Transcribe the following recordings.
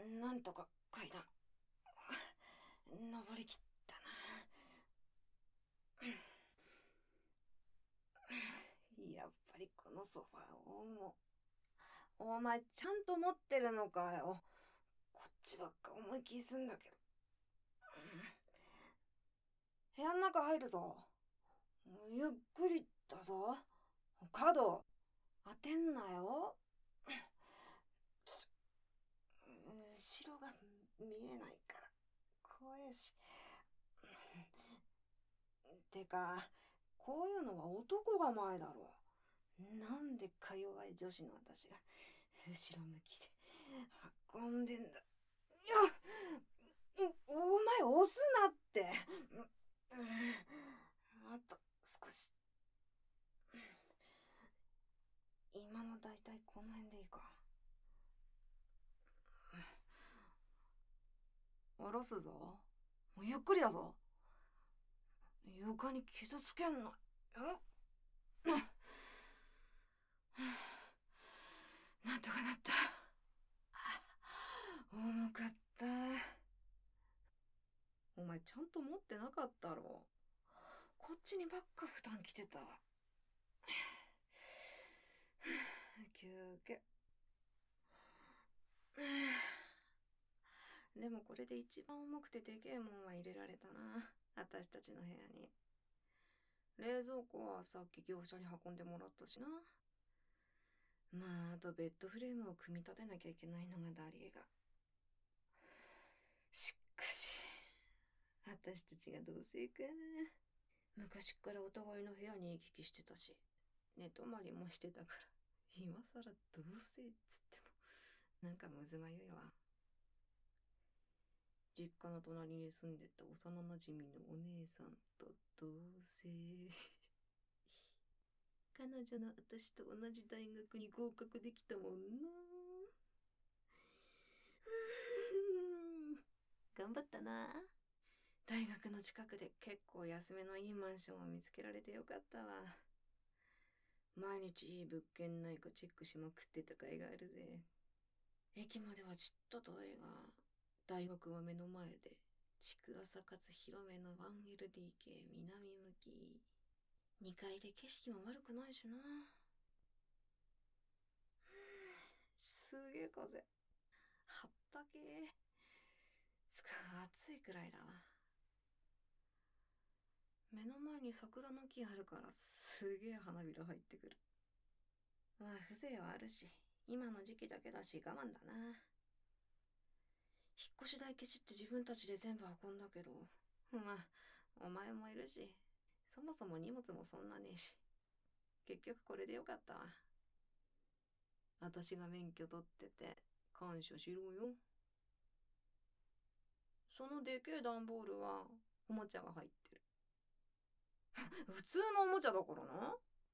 なんとか階段登りきったな。やっぱりこのソファー重。お前ちゃんと持ってるのかよ。こっちばっか思い気すんだけど。部屋の中入るぞ。ゆっくりだぞ。角当てんなよ。後ろが見えないから怖いし。てか、こういうのは男が前だろ。なんでか弱い女子の私が後ろ向きで運んでんだ。お前押すなって。あと少し。今のだいたいこの辺でいいか。下ろすぞ。ゆっくりだぞ。床に傷つけんな。なんとかなった。重かった。お前ちゃんと持ってなかったろ。こっちにばっか負担きてた。休憩。でもこれで一番重くてでけえもんは入れられたな。私たちの部屋に。冷蔵庫はさっき業者に運んでもらったしな。まあ、あとベッドフレームを組み立てなきゃいけないのがダリエが。しかし、私たちが同棲か。昔っからお互いの部屋に行き来してたし、寝泊まりもしてたから、今更同棲っつっても、なんかむずまゆいわ。実家の隣に住んでた幼なじみのお姉さんと同棲。彼女の私と同じ大学に合格できたもんな。頑張ったな。大学の近くで結構安めのいいマンションを見つけられてよかったわ。毎日いい物件ないかチェックしまくってた甲斐があるぜ。駅まではちっと遠いが、大学は目の前で、築浅かつ広めの 1LDK 南向き。2階で景色も悪くないしな。すげえ風。はったけー。つか暑いくらいだわ。目の前に桜の木あるからすげえ花びら入ってくる。まあ風情はあるし、今の時期だけだし我慢だな。引っ越し代消しって自分たちで全部運んだけど、まあお前もいるし、そもそも荷物もそんなねえし、結局これでよかったわ。私が免許取ってて感謝しろよ。そのでけえ段ボールはおもちゃが入ってる。普通のおもちゃだからな。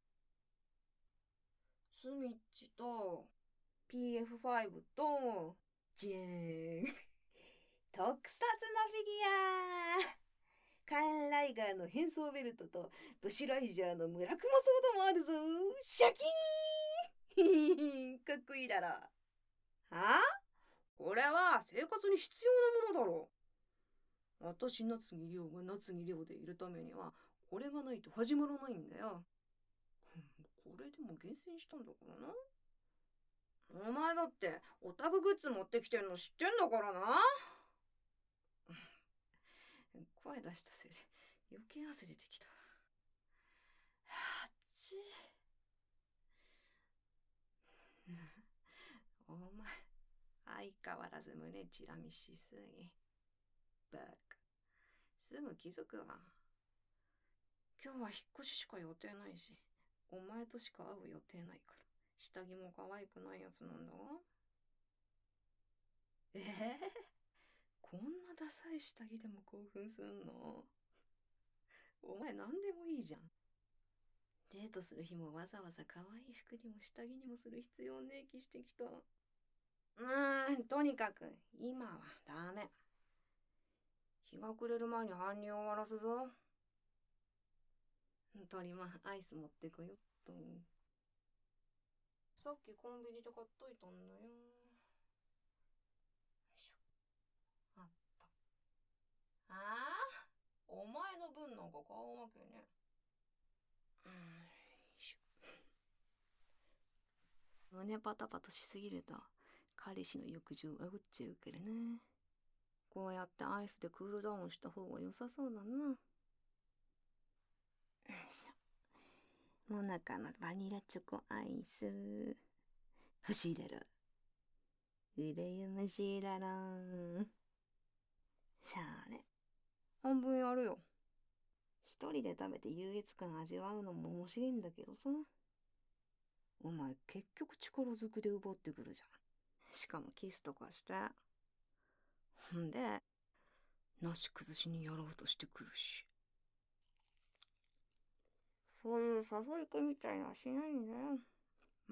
スミッチと PF5 とジェーン特撮のフィギュア。カーンライガーの変装ベルトとブシュライジャーの村雲ソードもあるぞ。シャキーン。かっこいいだろ。はあ、これは生活に必要なものだろ。私夏木亮が夏木亮でいるためにはこれがないと始まらないんだよ。これでも厳選したんだからな。お前だってオタクグッズ持ってきてんの知ってんだからな。声出したせいで余計汗出てきた。あっち。お前相変わらず胸チラ見しすぎ。バカ。すぐ気づくわ。今日は引っ越ししか予定ないし、お前としか会う予定ないから下着も可愛くないやつなんだわ。ええこんなダサい下着でも興奮すんの？お前何でもいいじゃん。デートする日もわざわざ可愛い服にも下着にもする必要ねえ気してきた。とにかく今はダメ。日が暮れる前に搬入を終わらすぞ。鳥間アイス持ってこよっと。さっきコンビニで買っといたんだよ。よいしょ。 なんか買うわけね。よいしょ。胸パタパタしすぎると彼氏の欲情あおっちゃうからな。こうやってアイスでクールダウンした方が良さそうだな。よいしょ。モナカのバニラチョコアイス欲しいだろ。羨ましいだろ。さあね、半分やるよ。一人で食べて優越感味わうのも面白いんだけどさ。お前結局力ずくで奪ってくるじゃん。しかもキスとかして。んで、なし崩しにやろうとしてくるし。そういう誘い子みたいなしないんだよ。うん。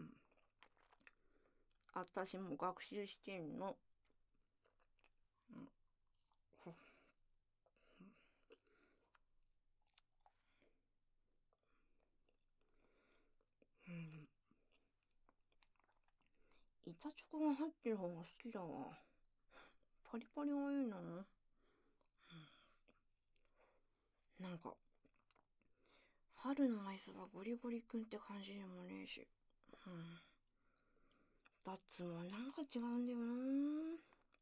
私も学習してんの。うん。うん。板チョコが入ってる方が好きだわ。パリパリがいいな。うん。なんか、春のアイスはゴリゴリ君って感じでもねえし。うん。ダッツもなんか違うんだよな。うん。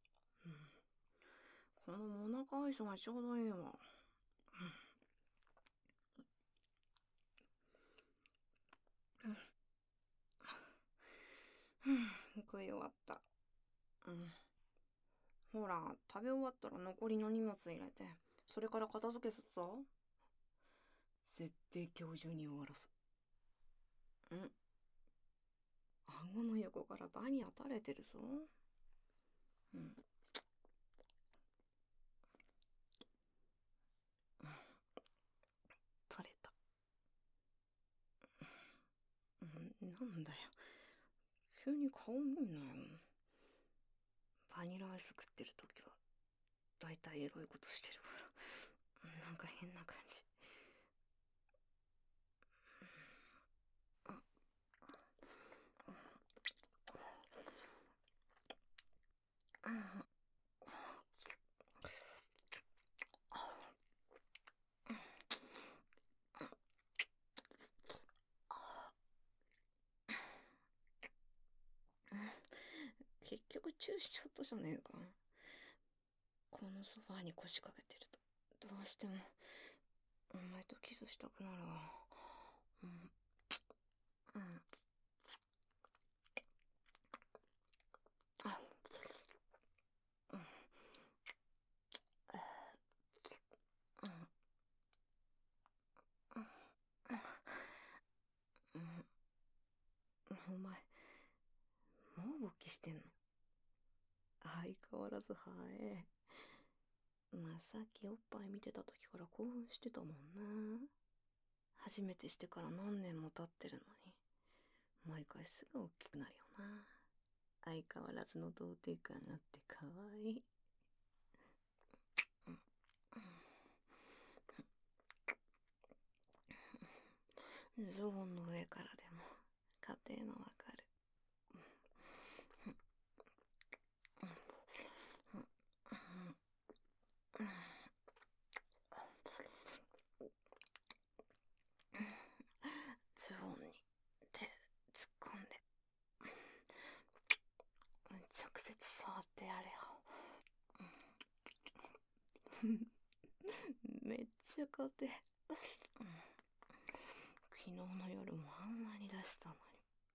このモナカアイスがちょうどいいわ。食い終わった。うん。ほら、食べ終わったら残りの荷物入れて、それから片付けすっぞ。絶対今日中に終わらす。うん。顎の横からバニラ垂れてるぞ。うん。取れた。なんだよ。急に顔見んなよ。バニラアイス食ってる時は、だいたいエロいことしてるから。なんか変な感じ。結局チューしちゃったじゃねえか。このソファーに腰掛けてると、どうしても、お前とキスしたくなるわ。うん。うん。あ、うん。うん。うん。お前、もう勃起してんの？相変わらず早え。まあ、さっきおっぱい見てた時から興奮してたもんな。初めてしてから何年も経ってるのに、毎回すぐ大きくなるよな。相変わらずの童貞感あって可愛い。ズボンの上からでも家庭のわかる。ズボンに手突っ込んで直接触ってやれよ。めっちゃ家庭。昨日の夜もあんなに出したのに。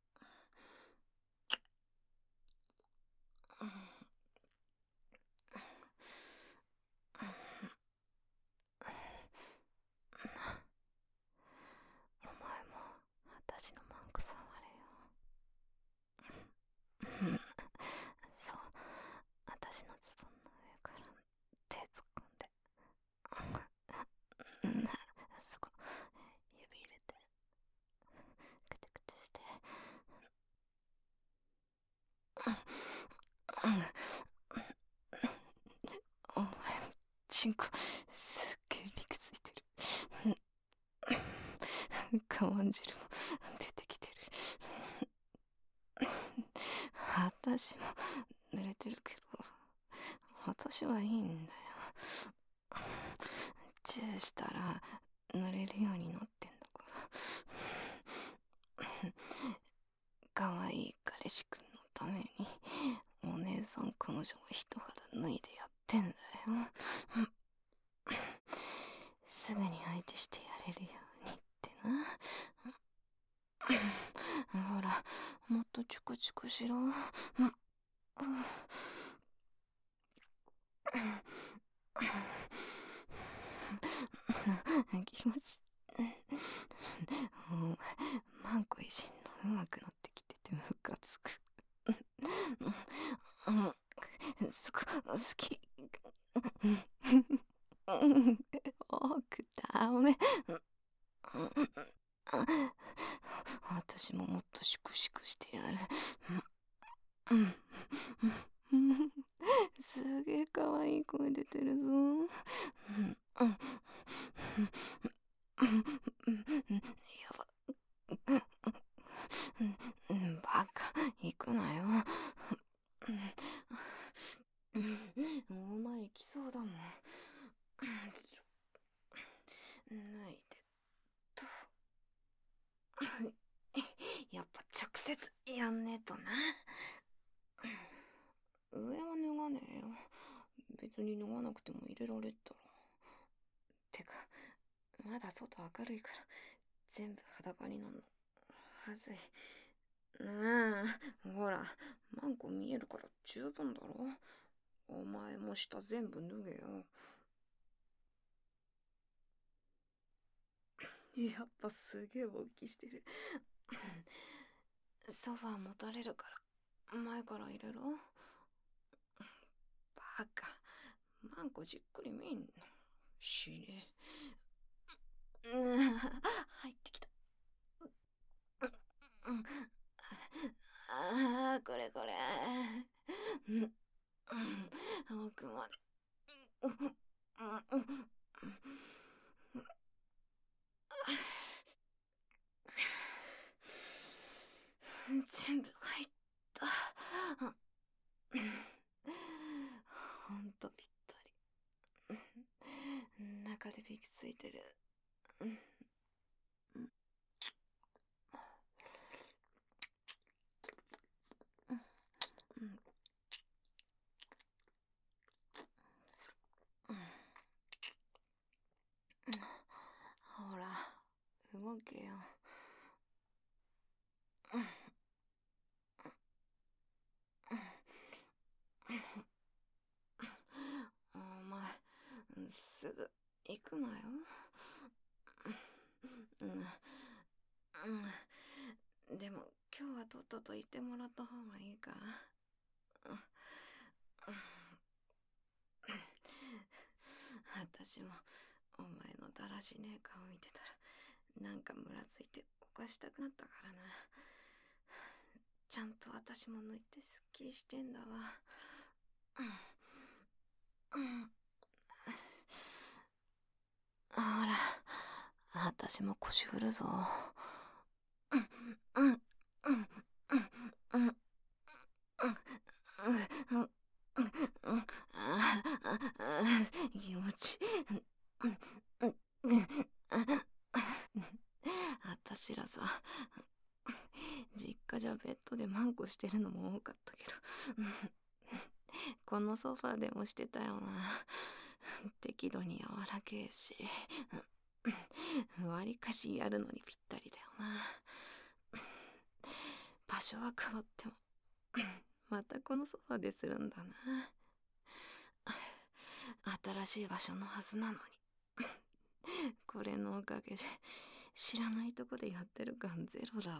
お前も私のマンコ触れよ。そう、私のズボンの上から手突っ込んで、そこ指入れてくちゃくちゃして、お前チンコすっげえびくついてる。我慢汁も出てきてる。私も濡れてるけど、私はいいんだよ。チューしたら塗れるようになってんだから。かわいい彼氏くんのためにお姉さん彼女が一肌脱いでやってんだよ。すぐに相手してやれるようにってな。ほら、もっとチュコチュコしろ。気持ちもうマンコいじんの上手くなってきててムカつく。そこ好き。多くダメ。私ももっとシクシクしてやる。すげえかわいい声出てるぞ。やば。バカ、行くなよ。お前行きそうだもん。脱いでと。やっぱ直接やんねえとな。上は脱がねえよ。別に脱がなくても入れられたろ。てか、まだ外明るいから全部裸になるのはずい。ほら、マンコ見えるから十分だろ。お前も下全部脱げよ。やっぱすげえ勃起してる。ソファー持たれるから前から入れろ。バカ、マンコじっくり見んの。死ね。入ってきた。これこれ。奥まで。全部入った。ほんとぴったり。中でびきついてる。ほら、動けよ。お前、すぐ行くなよ。でも今日はとっとと言ってもらった方がいいか。私もお前のだらしねえ顔見てたらなんかムラついて犯したくなったからな。ちゃんと私も抜いてすっきりしてんだわ。ほら、私も腰振るぞ。気持ち。私らさ、実家じゃベッドでマンコしてるのも多かったけど、このソファーでもしてたよな。適度に柔らけえし、わりかしやるのにぴったりだよな。場所は変わってもまたこのソファーでするんだな。新しい場所のはずなのにこれのおかげで知らないとこでやってる感ゼロだわ。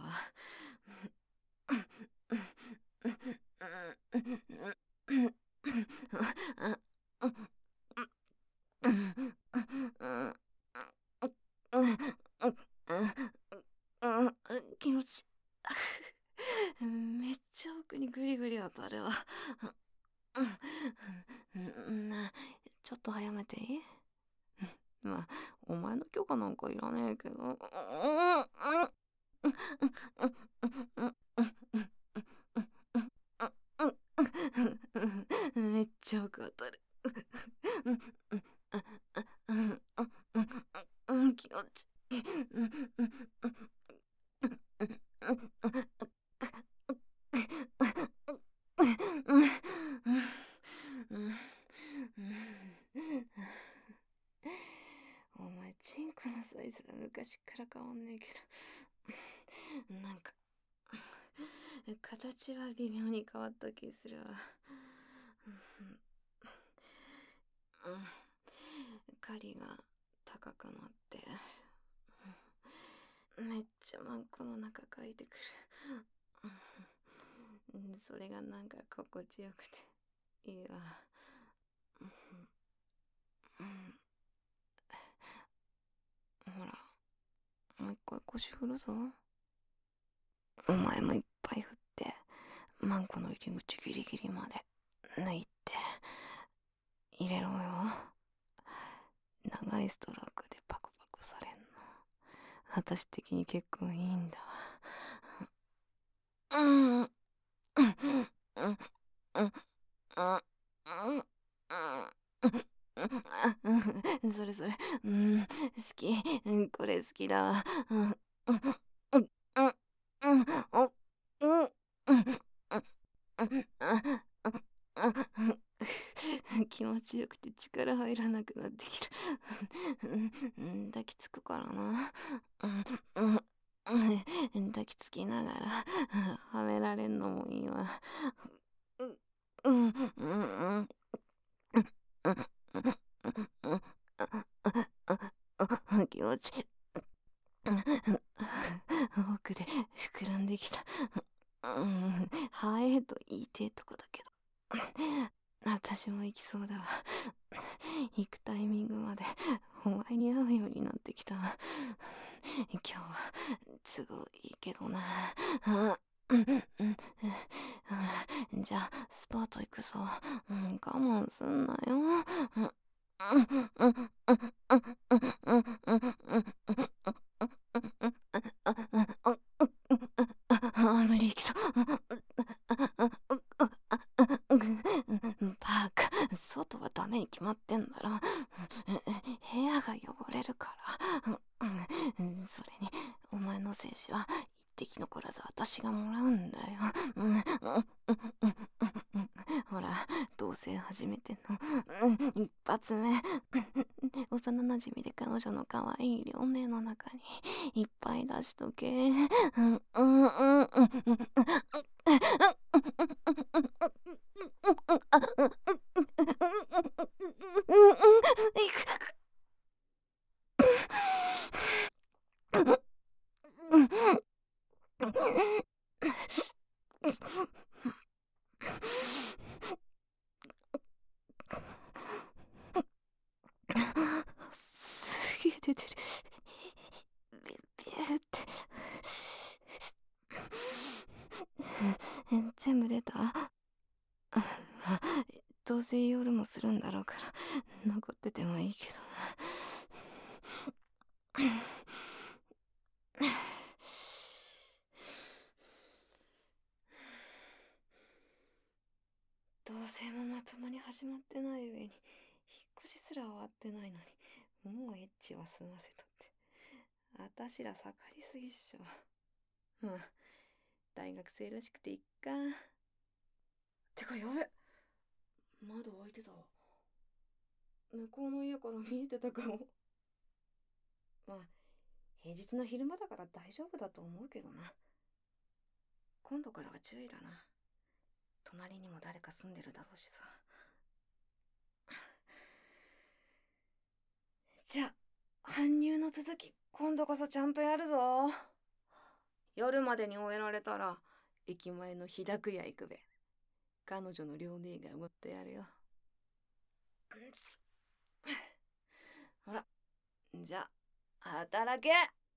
気持ちめっちゃ奥にグリグリ当たるわ。ちょっと早めていい？まあ、お前の許可なんかいらねえけど。めっちゃ奥当たる。気持ち昔から変わんねえけど、なんか形は微妙に変わった気するわ。狩りが高くなってめっちゃマンコの中かいてくる。それがなんか心地よくていいわ。ほら、もう一回腰振るぞ。お前もいっぱい振ってマンコの入り口ギリギリまで抜いて入れろよ。長いストロークでパクパクされんの私的に結構いいんだわ。それそれ、好き、これ好きだわ。気持ちよくて力入らなくなってきた。抱きつくからな。抱きつきながらはめられんのもいいわ。気持ち奥で膨らんできた。はえと言いてえとこだけど私も行きそうだわ。行くタイミングまでお前に会うようになってきたわ。今日は都合いいけどな。じゃあスパート行くぞ。我慢すんなよ。無理きそう。バカ、外はダメに決まってんだろ。部屋が汚れるから。それにお前の精子は一滴残らず私がもらうんだよ。ほら、同棲初めての一発目。幼なじみで彼女の可愛い両目の中にいっぱい出しとけ。すげえ出てる。ビューって全部出た。どうせ夜もするんだろうから残っててもいいけどな。同棲もまともに始まってない上に引っ越しすら終わってないのにもうエッチは済ませたって、私ら盛りすぎっしょ。まあ大学生らしくていっか。てかやべ、窓開いてたわ。向こうの家から見えてたかも。まあ平日の昼間だから大丈夫だと思うけどな。今度からは注意だな。隣にも誰か住んでるだろうしさ。じゃあ搬入の続き今度こそちゃんとやるぞ。夜までに終えられたら駅前の日高屋行くべ。彼女の両姉がおごってやるよ。ほら、じゃあ働け。